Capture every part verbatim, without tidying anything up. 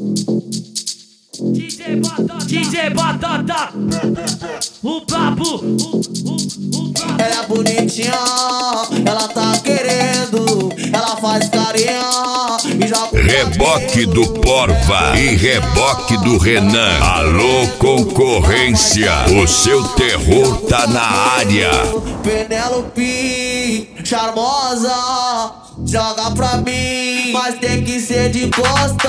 D J Batata, D J Batata, o papo, o, o, o papo. Ela é bonitinha, ela tá querendo, ela faz carinha e joga. Reboque do Porva e reboque do Renan. Alô, concorrência, o seu terror tá na área. Penélope, charmosa, joga pra mim, mas tem que ser de costa.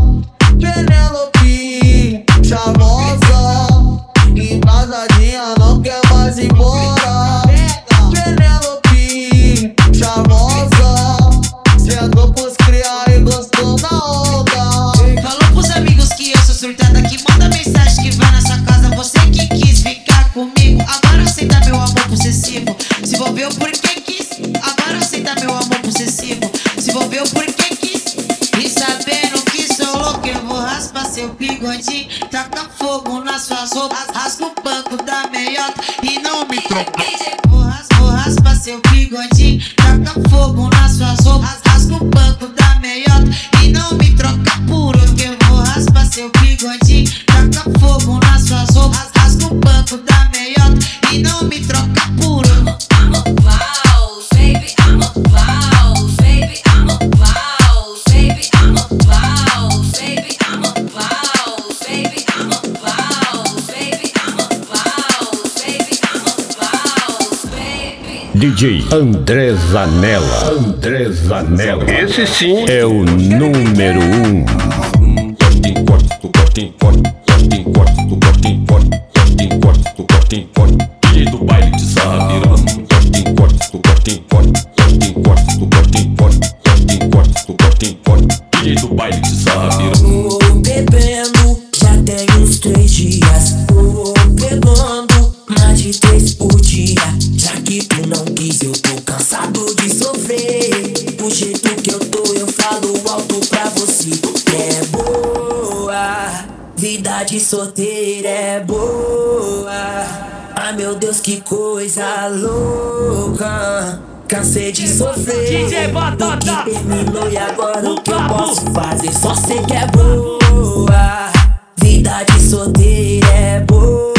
Penélope, charmosa, embrasadinha, não quer mais ir embora. Penélope, charmosa, sentou pros cria e gostou da onda. Falou pros amigos que eu sou surtada, que manda mensagem que vai na sua casa. Você que quis ficar comigo, agora aceita meu amor possessivo. Se envolveu porque quis, agora aceita meu amor possessivo. Se envolveu porque quis, e sabendo que sou louco, eu vou raspar seu bigodinho, tacar fogo nas suas roupas, rasga o banco da meiota e não me troca. Vou, ras, vou raspar seu bigodinho, tacar fogo nas suas roupas, rasga o banco da meiota e não me troca por outro. Que eu vou raspar seu bigodinho, tacar fogo nas suas roupas, rasga o banco da meiota e não me troca por outro. I'm a boss, baby, I'm a boss, baby, I'm a boss, baby, I'm a boss, baby, I'm a boss, baby, I'm a boss, baby, I'm a boss, baby, I'm a boss, baby. D J André Zanella, André Zanella, esse sim é o número um. D J do baile de sarra virando. D J do baile de sarra virando. Tô bebendo, já tem uns três dias. Tô pegando mais de três por dia. Já que tu não quis, eu tô cansado de sofrer. Do jeito que eu tô, eu falo alto pra você. É boa, vida de solteira é boa. Ai meu Deus, que coisa louca. Cansei de sofrer D J do que Batata, terminou e agora o o que eu papo. posso fazer? Só sei que é boa. Vida de solteira é boa.